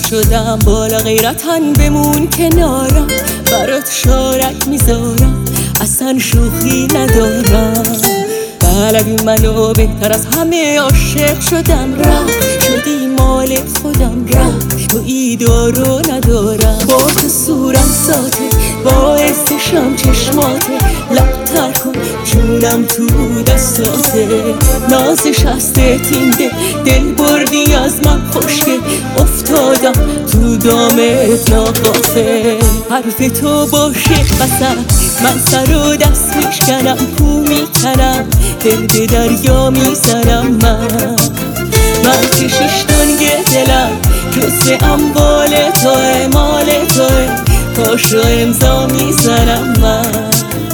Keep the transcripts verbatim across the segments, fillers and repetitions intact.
شدم بالا غیرتن بمون کنارم، برات شارک میذارم اصلا شوخی ندارم. بلدی منو بهتر از همه عاشق شدم، رفت شدی مال خودم، رفت تو ایدارو ندارم. با تو صورت ساته باعث شم چشماته، لبتر کن جونم تو دستاته. نازش هسته تینده دل بردی از من خوشگل، افتادم تو دامت ناقافه. حرف تو باشه قسم من سر و دست میشکنم، پو میکنم دل به دریا میزنم. من من که شش دنگ دلم جزء اموال توه، مال توه، پاشو امضا میزنم. من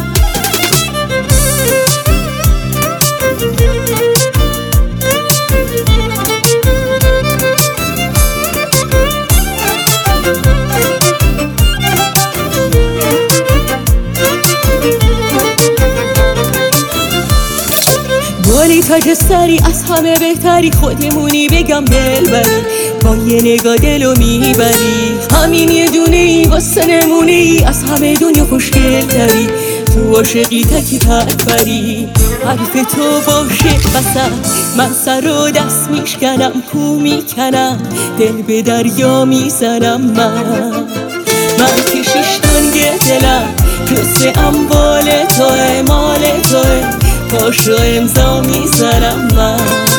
گلی تاج سری از همه بهتری، خودمونی بگم دل بری، با یه نگاه دلو میبری. همین یه دونه ای واسه نمونی، از همه دنیا خوشگل تری، تو عاشقی تکی پروری. حرف تو باشه قسم من سر و دست میشکنم، پو میکنم دل به دریا میزنم. من من که شش دنگ دلم جزء اموال توه، مال توه، پاشو امضا میزنم. من